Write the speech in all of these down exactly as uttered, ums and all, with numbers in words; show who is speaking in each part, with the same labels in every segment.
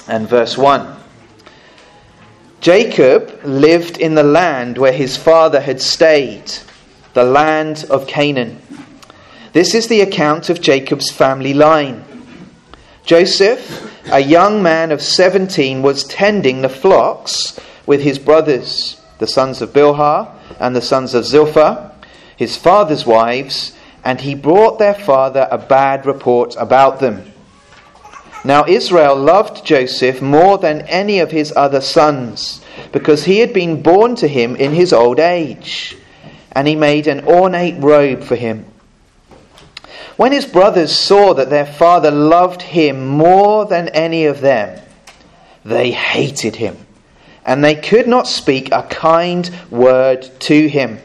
Speaker 1: and verse one. Jacob lived in the land where his father had stayed, the land of Canaan. This is the account of Jacob's family line. Joseph, a young man of seventeen, was tending the flocks with his brothers, the sons of Bilhah and the sons of Zilpah, his father's wives, and he brought their father a bad report about them. Now Israel loved Joseph more than any of his other sons, because he had been born to him in his old age, and he made an ornate robe for him. When his brothers saw that their father loved him more than any of them, they hated him, and they could not speak a kind word to him.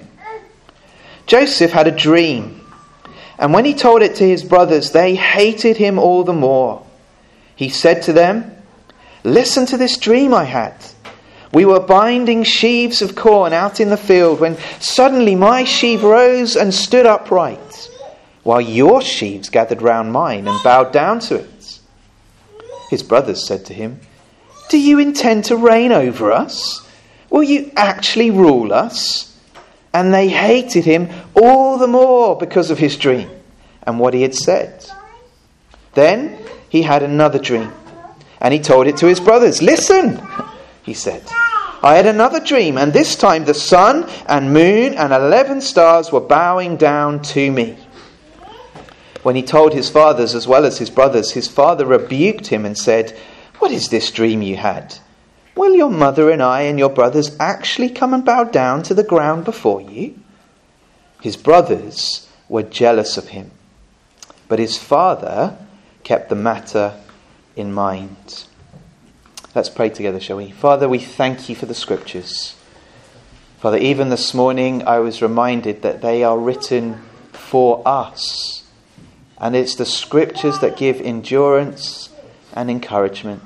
Speaker 1: Joseph had a dream, and when he told it to his brothers, they hated him all the more. He said to them, "Listen to this dream I had. We were binding sheaves of corn out in the field when suddenly my sheaf rose and stood upright, while your sheaves gathered round mine and bowed down to it." His brothers said to him, "Do you intend to reign over us? Will you actually rule us?" And they hated him all the more because of his dream and what he had said. Then he had another dream, and he told it to his brothers. "Listen," he said, "I had another dream, and this time the sun and moon and eleven stars were bowing down to me." When he told his fathers as well as his brothers, his father rebuked him and said, "What is this dream you had? Will your mother and I and your brothers actually come and bow down to the ground before you?" His brothers were jealous of him, but his father kept the matter in mind. Let's pray together, shall we? Father, we thank you for the scriptures. Father, even this morning I was reminded that they are written for us. And it's the scriptures that give endurance and encouragement.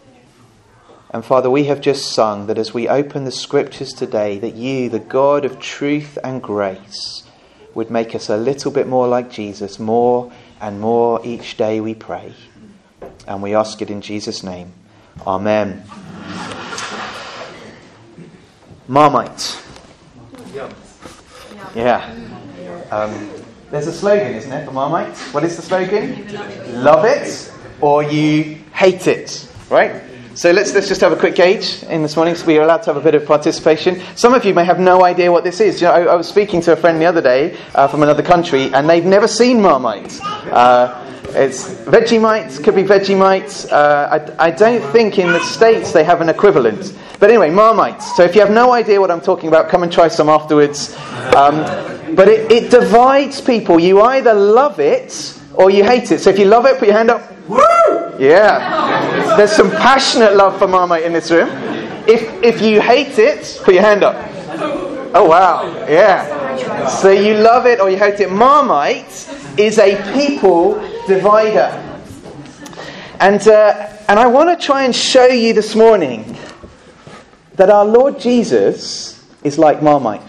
Speaker 1: And Father, we have just sung that as we open the scriptures today, that you, the God of truth and grace, would make us a little bit more like Jesus, more and more each day, we pray. And we ask it in Jesus' name. Amen. Marmite. Yeah. Um, there's a slogan, isn't there, for Marmite? What is the slogan? Love it or you hate it. Right? So let's let's just have a quick gauge in this morning, so we are allowed to have a bit of participation. Some of you may have no idea what this is. You know, I, I was speaking to a friend the other day uh, from another country, and they've never seen Marmite. Uh, it's Vegemite, could be Vegemite. Uh, I, I don't think in the States they have an equivalent. But anyway, Marmite. So if you have no idea what I'm talking about, come and try some afterwards. Um, but it, it divides people. You either love it or you hate it. So if you love it, put your hand up. Woo! Yeah. There's some passionate love for Marmite in this room. If if you hate it, put your hand up. Oh wow. Yeah. So you love it or you hate it. Marmite is a people divider. And uh, and I want to try and show you this morning that our Lord Jesus is like Marmite.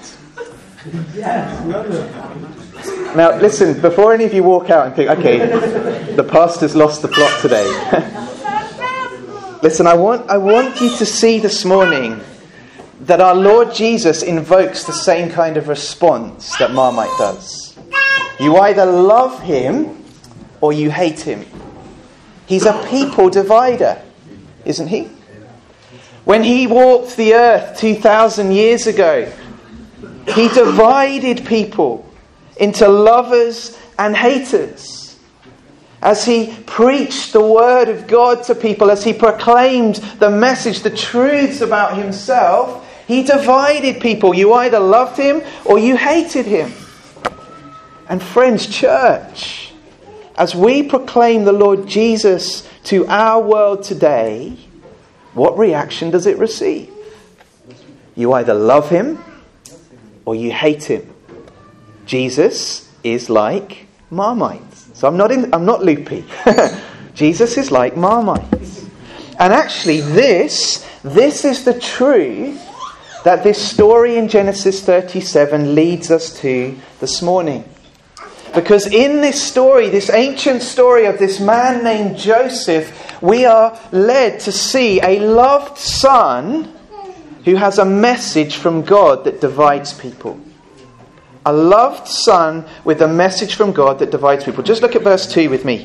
Speaker 1: Now, listen, before any of you walk out and think, okay, the pastor's lost the plot today. Listen, I want I want you to see this morning that our Lord Jesus invokes the same kind of response that Marmite does. You either love him or you hate him. He's a people divider, isn't he? When he walked the earth two thousand years ago, he divided people into lovers and haters. As he preached the word of God to people, as he proclaimed the message, the truths about himself, he divided people. You either loved him or you hated him. And friends, church, as we proclaim the Lord Jesus to our world today, what reaction does it receive? You either love him or you hate him. Jesus is like Marmite. So I'm not in, I'm not loopy. Jesus is like Marmite. And actually this, this is the truth that this story in Genesis thirty-seven leads us to this morning. Because in this story, this ancient story of this man named Joseph, we are led to see a loved son who has a message from God that divides people. A loved son with a message from God that divides people. Just look at verse two with me.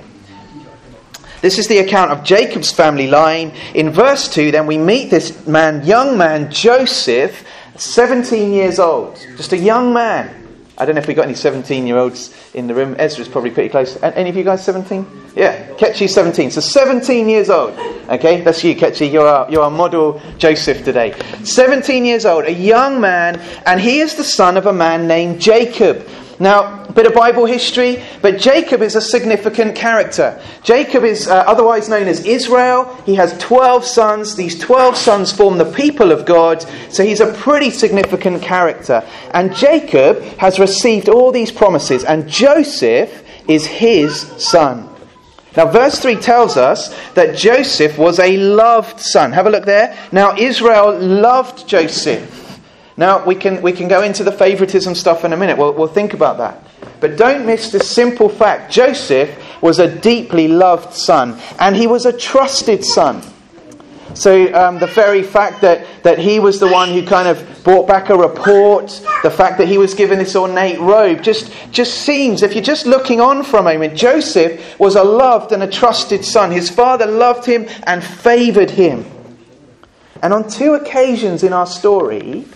Speaker 1: This is the account of Jacob's family line. In verse two, then we meet this man, young man, Joseph, seventeen years old. Just a young man. I don't know if we've got any seventeen-year-olds in the room. Ezra's probably pretty close. Any of you guys seventeen? Yeah, Ketchy's seventeen. So seventeen years old. Okay, that's you, Ketchy. You're our, you're our model Joseph today. seventeen years old, a young man, and he is the son of a man named Jacob. Now, a bit of Bible history, but Jacob is a significant character. Jacob is uh, otherwise known as Israel. He has twelve sons. These twelve sons form the people of God. So he's a pretty significant character. And Jacob has received all these promises, and Joseph is his son. Now, verse three tells us that Joseph was a loved son. Have a look there. Now, Israel loved Joseph. Now, we can we can go into the favoritism stuff in a minute. We'll, we'll think about that. But don't miss this simple fact. Joseph was a deeply loved son, and he was a trusted son. So um, the very fact that, that he was the one who kind of brought back a report, the fact that he was given this ornate robe, just, just seems, if you're just looking on for a moment, Joseph was a loved and a trusted son. His father loved him and favoured him. And on two occasions in our story,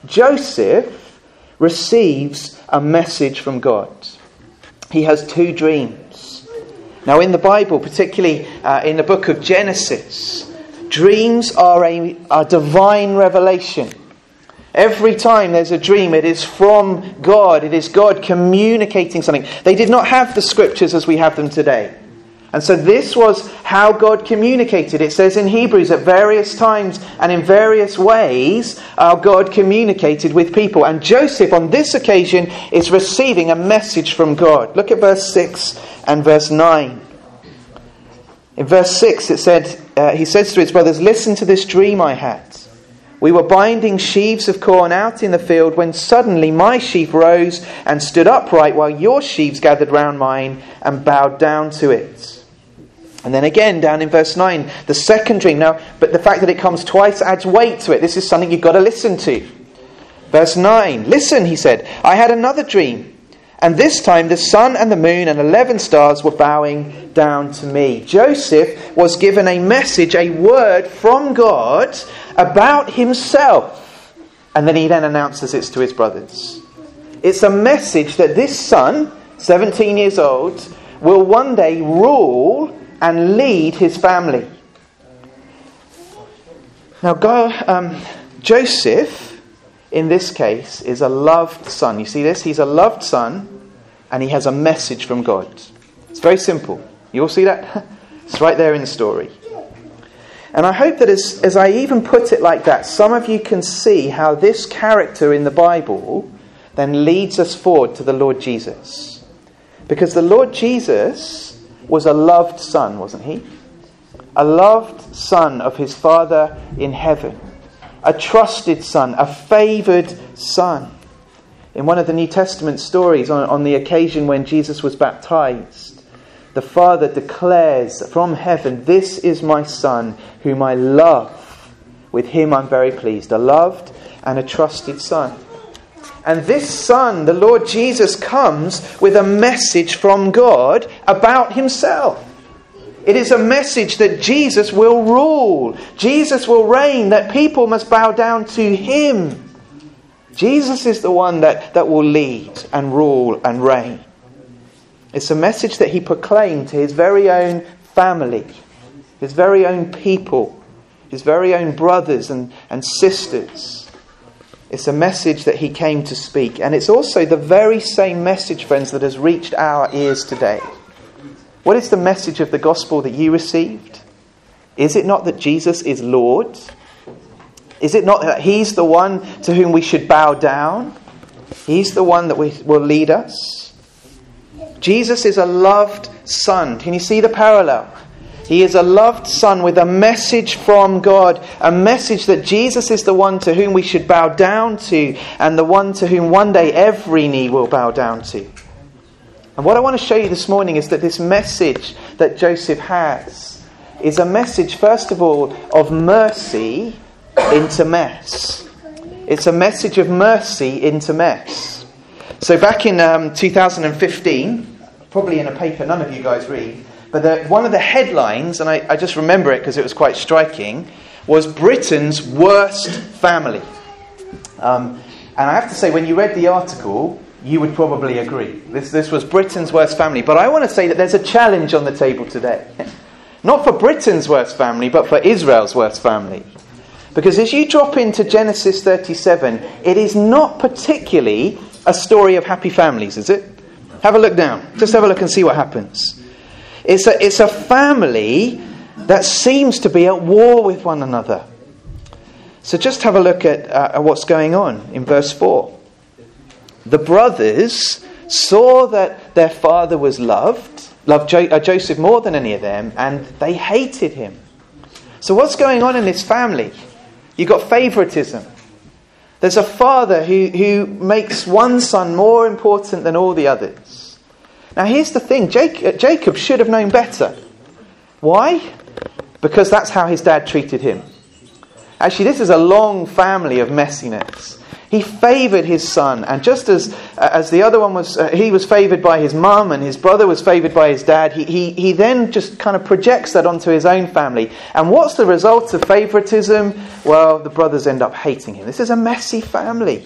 Speaker 1: Joseph receives a message from God. He has two dreams. Now in the Bible, particularly uh, in the book of Genesis, dreams are a, a divine revelation. Every time there's a dream, it is from God. It is God communicating something. They did not have the scriptures as we have them today. And so this was how God communicated. It says in Hebrews at various times and in various ways, our God communicated with people. And Joseph on this occasion is receiving a message from God. Look at verse six and verse nine. In verse six it said, uh, he says to his brothers, "Listen to this dream I had. We were binding sheaves of corn out in the field when suddenly my sheaf rose and stood upright while your sheaves gathered round mine and bowed down to it." And then again, down in verse nine, the second dream. Now, but the fact that it comes twice adds weight to it. This is something you've got to listen to. Verse nine, "Listen," he said, "I had another dream. And this time the sun and the moon and eleven stars were bowing down to me." Joseph was given a message, a word from God about himself. And then he then announces it to his brothers. It's a message that this son, seventeen years old, will one day rule and lead his family. Now, go, um, Joseph, in this case, is a loved son. You see this? He's a loved son, and he has a message from God. It's very simple. You all see that? It's right there in the story. And I hope that as, as I even put it like that, some of you can see how this character in the Bible then leads us forward to the Lord Jesus. Because the Lord Jesus was a loved son, wasn't he? A loved son of his Father in heaven. A trusted son, a favoured son. In one of the New Testament stories, on, on the occasion when Jesus was baptised, the Father declares from heaven, "This is my Son, whom I love. With him I'm very pleased." A loved and a trusted son. And this son, the Lord Jesus, comes with a message from God about himself. It is a message that Jesus will rule. Jesus will reign, that people must bow down to him. Jesus is the one that, that will lead and rule and reign. It's a message that he proclaimed to his very own family, his very own people, his very own brothers and, and sisters. It's a message that he came to speak. And it's also the very same message, friends, that has reached our ears today. What is the message of the gospel that you received? Is it not that Jesus is Lord? Is it not that he's the one to whom we should bow down? He's the one that we, will lead us. Jesus is a loved son. Can you see the parallel? He is a loved son with a message from God. A message that Jesus is the one to whom we should bow down to, and the one to whom one day every knee will bow down to. And what I want to show you this morning is that this message that Joseph has, is a message, first of all, of mercy into mess. It's a message of mercy into mess. So back in um, two thousand fifteen, probably in a paper none of you guys read, but the, one of the headlines, and I, I just remember it because it was quite striking, was Britain's worst family. Um, and I have to say, when you read the article, you would probably agree. This, this was Britain's worst family. But I want to say that there's a challenge on the table today. Not for Britain's worst family, but for Israel's worst family. Because as you drop into Genesis thirty-seven, it is not particularly a story of happy families, is it? Have a look down. Just have a look and see what happens. It's a, it's a family that seems to be at war with one another. So just have a look at, uh, at what's going on in verse four. The brothers saw that their father was loved, loved jo- uh, Joseph more than any of them, and they hated him. So what's going on in this family? You've got favoritism. There's a father who, who makes one son more important than all the others. Now here's the thing, Jacob, Jacob should have known better. Why? Because that's how his dad treated him. Actually, this is a long family of messiness. He favoured his son, and just as uh, as the other one was, uh, he was favoured by his mum, and his brother was favoured by his dad. He he he then just kind of projects that onto his own family. And what's the result of favouritism? Well, the brothers end up hating him. This is a messy family.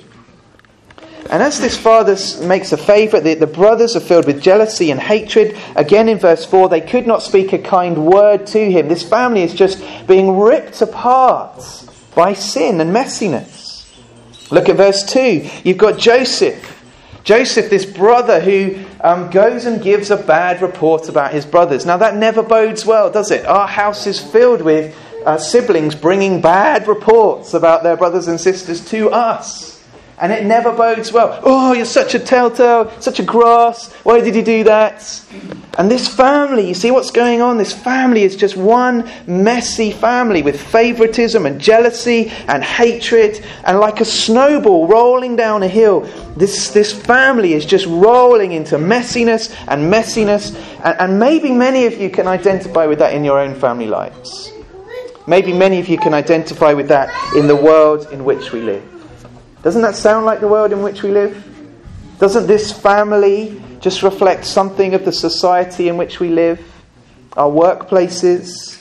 Speaker 1: And as this father makes a favourite, the, the brothers are filled with jealousy and hatred. Again in verse four, they could not speak a kind word to him. This family is just being ripped apart by sin and messiness. Look at verse two. You've got Joseph. Joseph, this brother who um, goes and gives a bad report about his brothers. Now that never bodes well, does it? Our house is filled with uh, siblings bringing bad reports about their brothers and sisters to us. And it never bodes well. Oh, you're such a telltale, such a grass. Why did you do that? And this family, you see what's going on? This family is just one messy family with favoritism and jealousy and hatred. And like a snowball rolling down a hill, this, this family is just rolling into messiness and messiness. And, and maybe many of you can identify with that in your own family lives. Maybe many of you can identify with that in the world in which we live. Doesn't that sound like the world in which we live? Doesn't this family just reflect something of the society in which we live? Our workplaces?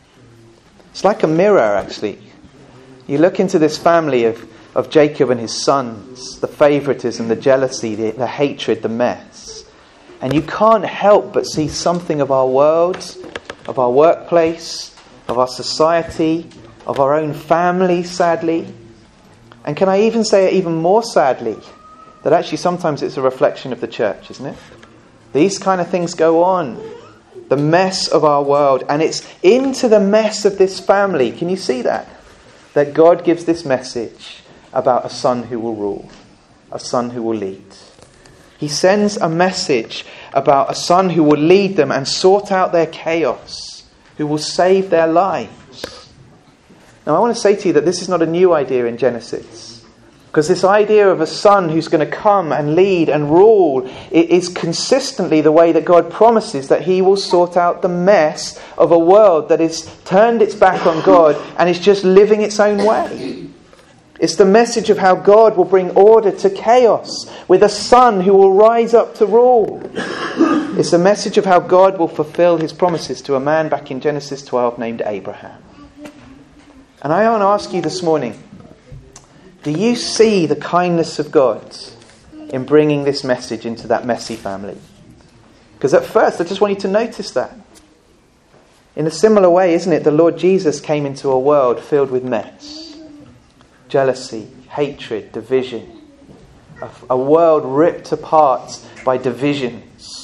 Speaker 1: It's like a mirror, actually. You look into this family of, of Jacob and his sons, the favoritism, the jealousy, the, the hatred, the mess. And you can't help but see something of our world, of our workplace, of our society, of our own family, sadly. And can I even say it even more sadly, that actually sometimes it's a reflection of the church, isn't it? These kind of things go on. The mess of our world. And it's into the mess of this family. Can you see that? That God gives this message about a son who will rule. A son who will lead. He sends a message about a son who will lead them and sort out their chaos. Who will save their lives. Now I want to say to you that this is not a new idea in Genesis. Because this idea of a son who's going to come and lead and rule is consistently the way that God promises that he will sort out the mess of a world that has turned its back on God and is just living its own way. It's the message of how God will bring order to chaos with a son who will rise up to rule. It's the message of how God will fulfill his promises to a man back in Genesis twelve named Abraham. And I want to ask you this morning, do you see the kindness of God in bringing this message into that messy family? Because at first, I just want you to notice that. In a similar way, isn't it, the Lord Jesus came into a world filled with mess. Jealousy, hatred, division. A, a world ripped apart by divisions.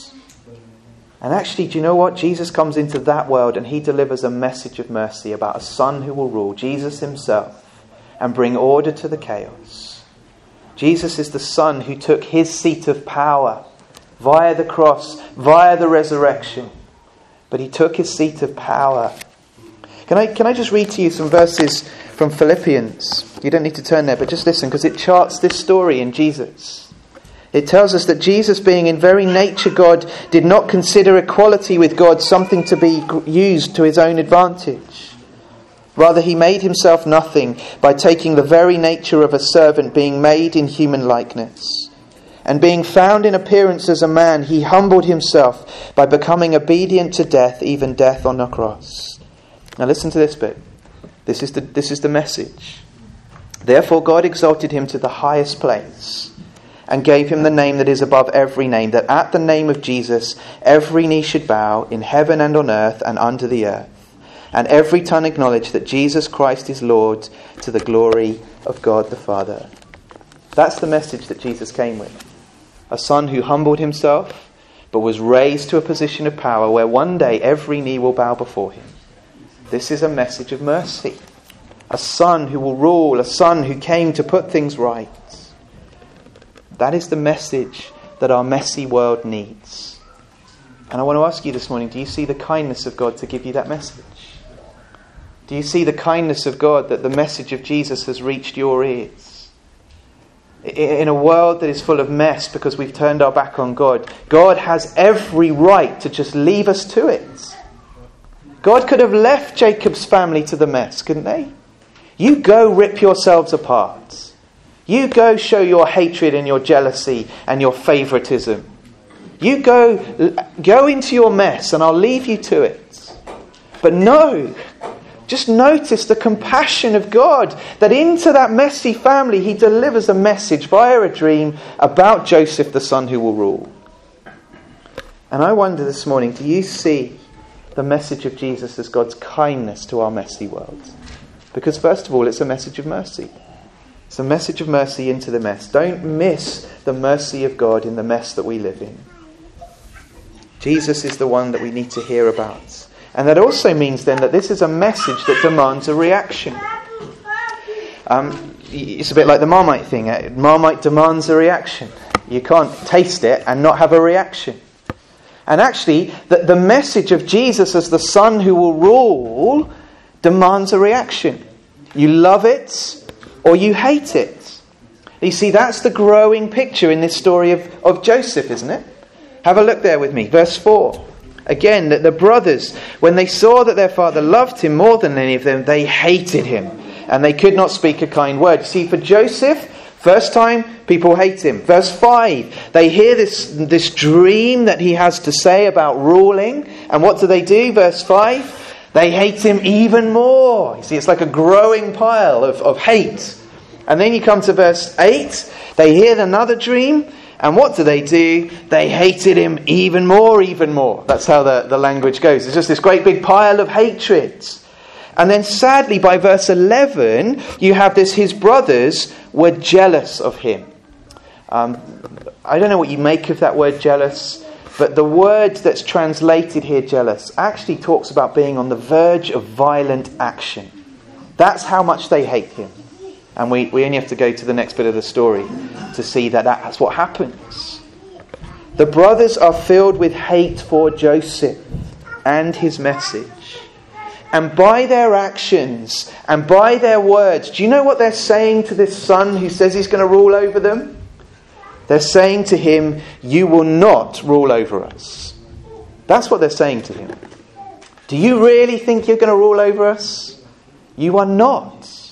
Speaker 1: And actually, do you know what? Jesus comes into that world and he delivers a message of mercy about a son who will rule, Jesus himself, and bring order to the chaos. Jesus is the son who took his seat of power via the cross, via the resurrection. But he took his seat of power. Can I, can I just read to you some verses from Philippians? You don't need to turn there, but just listen, because it charts this story in Jesus. It tells us that Jesus, being in very nature God, did not consider equality with God something to be used to his own advantage. Rather, he made himself nothing by taking the very nature of a servant, being made in human likeness. And being found in appearance as a man, he humbled himself by becoming obedient to death, even death on a cross. Now listen to this bit. This is the, this is the message. Therefore God exalted him to the highest place and gave him the name that is above every name, that at the name of Jesus every knee should bow in heaven and on earth and under the earth, and every tongue acknowledge that Jesus Christ is Lord, to the glory of God the Father. That's the message that Jesus came with. A son who humbled himself, but was raised to a position of power where one day every knee will bow before him. This is a message of mercy. A son who will rule, a son who came to put things right. That is the message that our messy world needs. And I want to ask you this morning, do you see the kindness of God to give you that message? Do you see the kindness of God that the message of Jesus has reached your ears? In a world that is full of mess because we've turned our back on God, God has every right to just leave us to it. God could have left Jacob's family to the mess, couldn't they? You go rip yourselves apart. You go show your hatred and your jealousy and your favoritism. You go, go into your mess and I'll leave you to it. But no, just notice the compassion of God, that into that messy family he delivers a message via a dream about Joseph, the son who will rule. And I wonder this morning, do you see the message of Jesus as God's kindness to our messy world? Because first of all, it's a message of mercy. It's a message of mercy into the mess. Don't miss the mercy of God in the mess that we live in. Jesus is the one that we need to hear about. And that also means then that this is a message that demands a reaction. Um, it's a bit like the Marmite thing. Marmite demands a reaction. You can't taste it and not have a reaction. And actually, the, the message of Jesus as the Son who will rule demands a reaction. You love it or you hate it. You see, that's the growing picture in this story of, of Joseph, isn't it? Have a look there with me. Verse four. Again, that the brothers, when they saw that their father loved him more than any of them, they hated him. And they could not speak a kind word. You see, for Joseph, first time, people hate him. Verse five, they hear this, this dream that he has to say about ruling. And what do they do? Verse five, they hate him even more. You see, it's like a growing pile of, of hate. And then you come to verse eight, they hear another dream. And what do they do? They hated him even more, even more. That's how the, the language goes. It's just this great big pile of hatred. And then sadly, by verse eleven, you have this, his brothers were jealous of him. Um, I don't know what you make of that word jealous, but the word that's translated here, jealous, actually talks about being on the verge of violent action. That's how much they hate him. And we, we only have to go to the next bit of the story to see that that's what happens. The brothers are filled with hate for Joseph and his message. And by their actions and by their words, do you know what they're saying to this son who says he's going to rule over them? They're saying to him, you will not rule over us. That's what they're saying to him. Do you really think you're going to rule over us? You are not.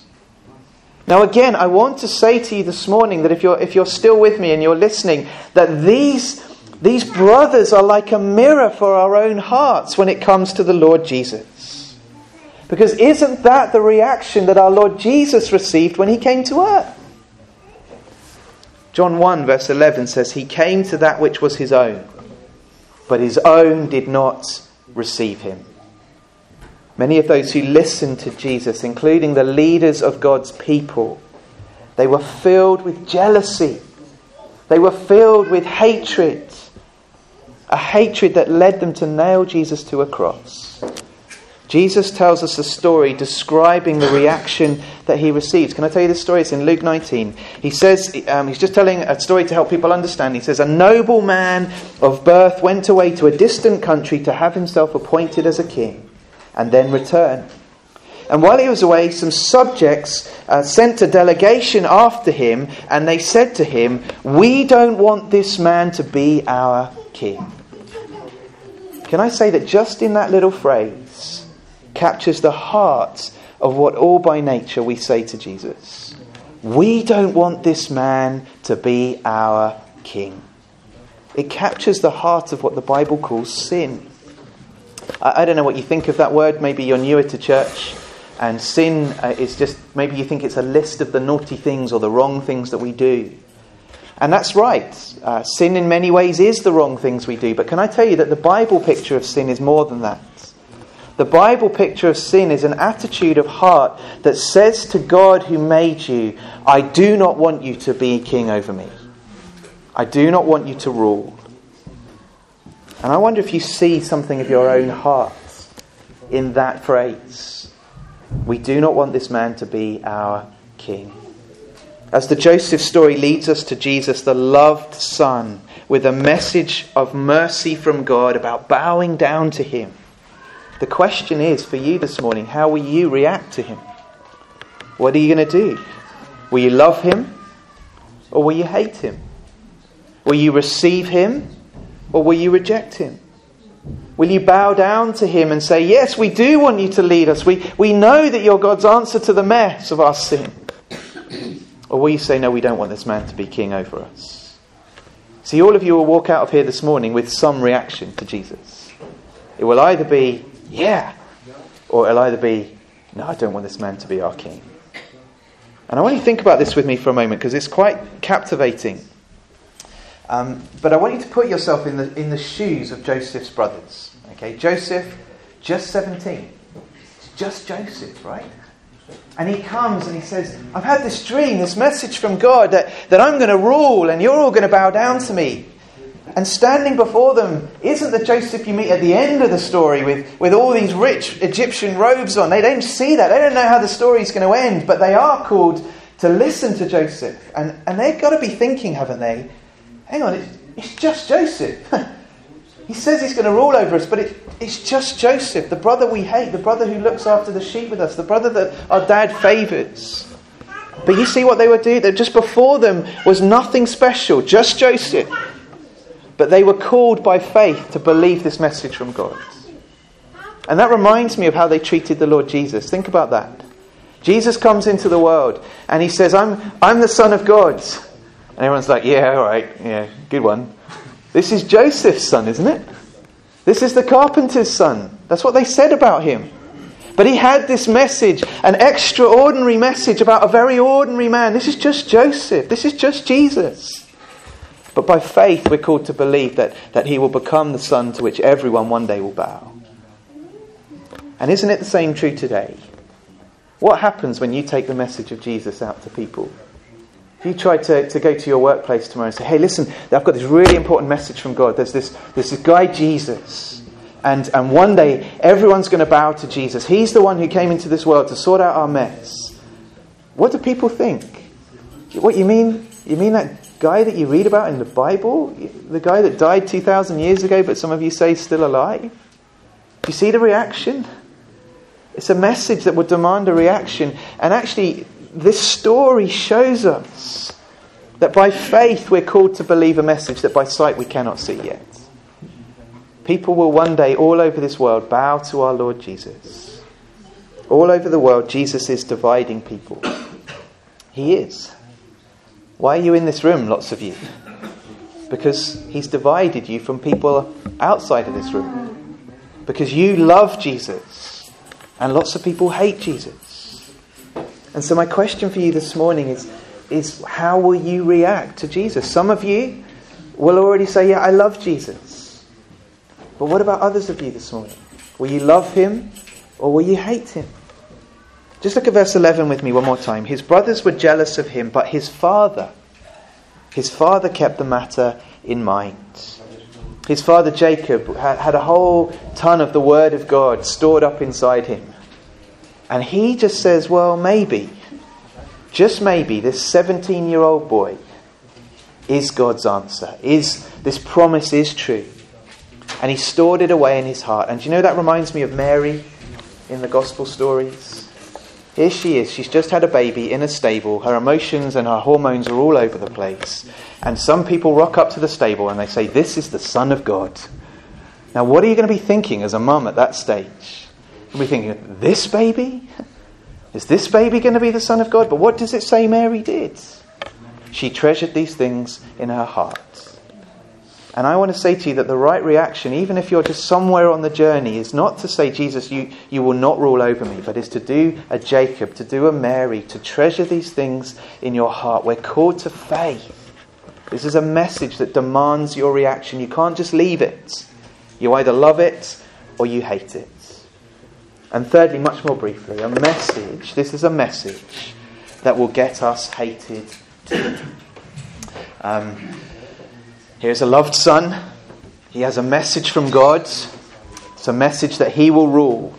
Speaker 1: Now again, I want to say to you this morning that if you're if you're still with me and you're listening, that these, these brothers are like a mirror for our own hearts when it comes to the Lord Jesus. Because isn't that the reaction that our Lord Jesus received when he came to earth? John one verse eleven says, he came to that which was his own, but his own did not receive him. Many of those who listened to Jesus, including the leaders of God's people, they were filled with jealousy. They were filled with hatred. A hatred that led them to nail Jesus to a cross. Jesus tells us a story describing the reaction that he receives. Can I tell you this story? It's in Luke nineteen. He says, um, he's just telling a story to help people understand. He says, a noble man of birth went away to a distant country to have himself appointed as a king, and then return. And while he was away, some subjects uh, sent a delegation after him, and they said to him, "We don't want this man to be our king." Can I say that just in that little phrase captures the heart of what all by nature we say to Jesus? We don't want this man to be our king. It captures the heart of what the Bible calls sin. I, I don't know what you think of that word. Maybe you're newer to church. And sin uh, is just, maybe you think it's a list of the naughty things or the wrong things that we do. And that's right. Uh, sin in many ways is the wrong things we do. But can I tell you that the Bible picture of sin is more than that? The Bible picture of sin is an attitude of heart that says to God who made you, "I do not want you to be king over me. I do not want you to rule." And I wonder if you see something of your own heart in that phrase. We do not want this man to be our king. As the Joseph story leads us to Jesus, the loved Son, with a message of mercy from God about bowing down to him. The question is for you this morning, how will you react to him? What are you going to do? Will you love him or will you hate him? Will you receive him or will you reject him? Will you bow down to him and say, "Yes, we do want you to lead us. We, we know that you're God's answer to the mess of our sin"? Or will you say, "No, we don't want this man to be king over us"? See, all of you will walk out of here this morning with some reaction to Jesus. It will either be, "Yeah," or it'll either be, "No, I don't want this man to be our king." And I want you to think about this with me for a moment, because it's quite captivating. Um, but I want you to put yourself in the in the shoes of Joseph's brothers. Okay, Joseph, just seventeen. It's just Joseph, right? And he comes and he says, "I've had this dream, this message from God that, that I'm going to rule and you're all going to bow down to me." And standing before them isn't the Joseph you meet at the end of the story with, with all these rich Egyptian robes on. They don't see that. They don't know how the story's going to end. But they are called to listen to Joseph. And, and they've got to be thinking, haven't they? Hang on, it's, it's just Joseph. He says he's going to rule over us, but it, it's just Joseph, the brother we hate, the brother who looks after the sheep with us, the brother that our dad favours. But you see what they were doing? That just before them was nothing special, just Joseph. But they were called by faith to believe this message from God. And that reminds me of how they treated the Lord Jesus. Think about that. Jesus comes into the world and he says, I'm, I'm the Son of God. And everyone's like, "Yeah, all right, yeah, good one." This is Joseph's son, isn't it? This is the carpenter's son. That's what they said about him. But he had this message, an extraordinary message about a very ordinary man. This is just Joseph. This is just Jesus. But by faith, we're called to believe that, that he will become the son to which everyone one day will bow. And isn't it the same true today? What happens when you take the message of Jesus out to people? If you try to, to go to your workplace tomorrow and say, "Hey, listen, I've got this really important message from God. There's this, there's this guy, Jesus. And, and one day, everyone's going to bow to Jesus. He's the one who came into this world to sort out our mess." What do people think? What, you mean? You mean that guy that you read about in the Bible? The guy that died two thousand years ago, but some of you say still alive? Do you see the reaction? It's a message that would demand a reaction. And actually, this story shows us that by faith we're called to believe a message that by sight we cannot see yet. People will one day all over this world bow to our Lord Jesus. All over the world, Jesus is dividing people. He is. Why are you in this room, lots of you? Because he's divided you from people outside of this room. Because you love Jesus and lots of people hate Jesus. And so my question for you this morning is, is how will you react to Jesus? Some of you will already say, "Yeah, I love Jesus." But what about others of you this morning? Will you love him or will you hate him? Just look at verse eleven with me one more time. His brothers were jealous of him, but his father, his father kept the matter in mind. His father Jacob had, had a whole ton of the word of God stored up inside him. And he just says, well, maybe, just maybe, this seventeen-year-old boy is God's answer. Is this promise is true. And he stored it away in his heart. And do you know that reminds me of Mary in the gospel stories? Here she is, she's just had a baby in a stable, her emotions and her hormones are all over the place. And some people rock up to the stable and they say, this is the Son of God. Now what are you going to be thinking as a mum at that stage? You'll be thinking, this baby? Is this baby going to be the Son of God? But what does it say Mary did? She treasured these things in her heart. And I want to say to you that the right reaction, even if you're just somewhere on the journey, is not to say, Jesus, you, you will not rule over me, but is to do a Jacob, to do a Mary, to treasure these things in your heart. We're called to faith. This is a message that demands your reaction. You can't just leave it. You either love it or you hate it. And thirdly, much more briefly, a message, this is a message that will get us hated too. Um... Here's a loved son. He has a message from God. It's a message that he will rule.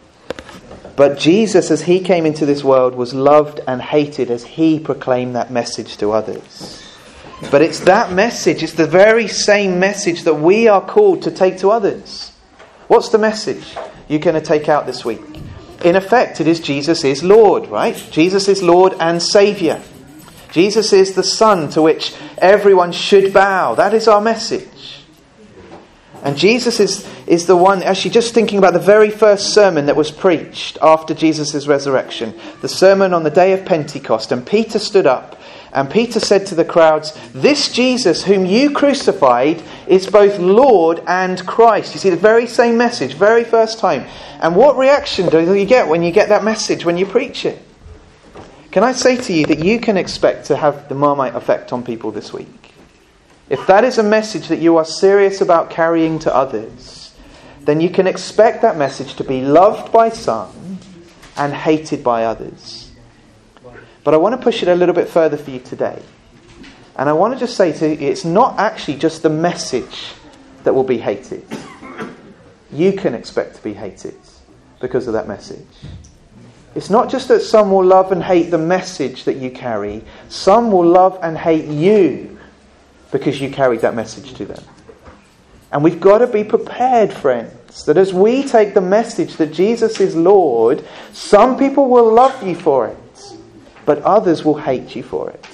Speaker 1: But Jesus, as he came into this world, was loved and hated as he proclaimed that message to others. But it's that message, it's the very same message that we are called to take to others. What's the message you're going to take out this week? In effect, it is Jesus is Lord, right? Jesus is Lord and Saviour. Jesus is the Son to which everyone should bow. That is our message. And Jesus is, is the one, actually just thinking about the very first sermon that was preached after Jesus' resurrection. The sermon on the day of Pentecost. And Peter stood up and Peter said to the crowds, this Jesus whom you crucified is both Lord and Christ. You see the very same message, very first time. And what reaction do you get when you get that message, when you preach it? Can I say to you that you can expect to have the Marmite effect on people this week? If that is a message that you are serious about carrying to others, then you can expect that message to be loved by some and hated by others. But I want to push it a little bit further for you today. And I want to just say to you, it's not actually just the message that will be hated. You can expect to be hated because of that message. It's not just that some will love and hate the message that you carry. Some will love and hate you because you carried that message to them. And we've got to be prepared, friends, that as we take the message that Jesus is Lord, some people will love you for it, but others will hate you for it.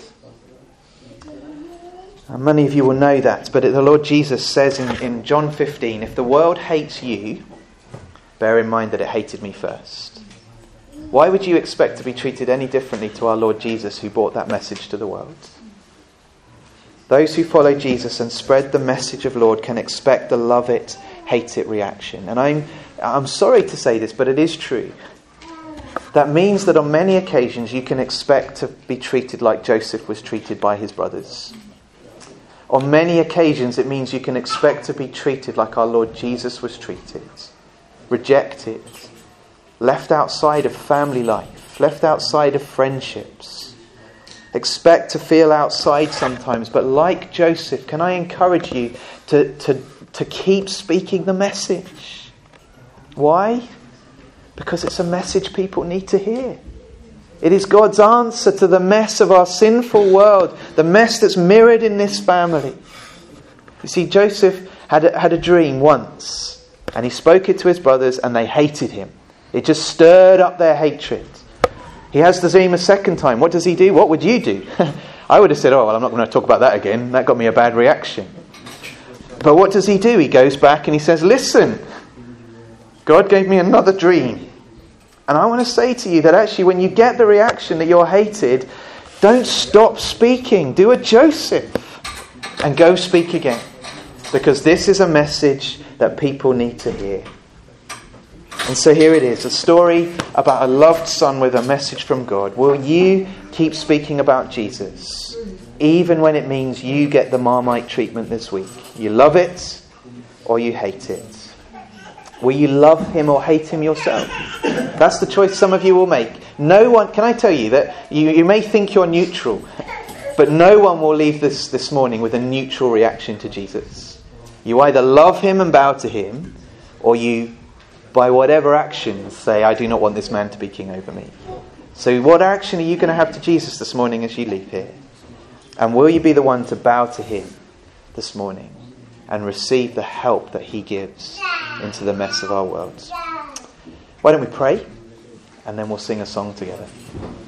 Speaker 1: And many of you will know that, but the Lord Jesus says in, in John fifteen, if the world hates you, bear in mind that it hated me first. Why would you expect to be treated any differently to our Lord Jesus who brought that message to the world? Those who follow Jesus and spread the message of Lord can expect the love it, hate it reaction. And I'm, I'm sorry to say this, but it is true. That means that on many occasions you can expect to be treated like Joseph was treated by his brothers. On many occasions it means you can expect to be treated like our Lord Jesus was treated. Rejected. Left outside of family life, left outside of friendships. Expect to feel outside sometimes, but like Joseph, can I encourage you to, to, to keep speaking the message? Why? Because it's a message people need to hear. It is God's answer to the mess of our sinful world, the mess that's mirrored in this family. You see, Joseph had a, had a dream once, and he spoke it to his brothers, and they hated him. It just stirred up their hatred. He has the dream a second time. What does he do? What would you do? I would have said, oh, well, I'm not going to talk about that again. That got me a bad reaction. But what does he do? He goes back and he says, listen, God gave me another dream. And I want to say to you that actually when you get the reaction that you're hated, don't stop speaking. Do a Joseph and go speak again. Because this is a message that people need to hear. And so here it is, a story about a loved son with a message from God. Will you keep speaking about Jesus, even when it means you get the Marmite treatment this week? You love it or you hate it. Will you love him or hate him yourself? That's the choice some of you will make. No one, can I tell you that you, you may think you're neutral, but no one will leave this this morning with a neutral reaction to Jesus. You either love him and bow to him, or you, by whatever action, say, I do not want this man to be king over me. So what action are you going to have to Jesus this morning as you leave here? And will you be the one to bow to him this morning and receive the help that he gives into the mess of our world? Why don't we pray? and then we'll sing a song together.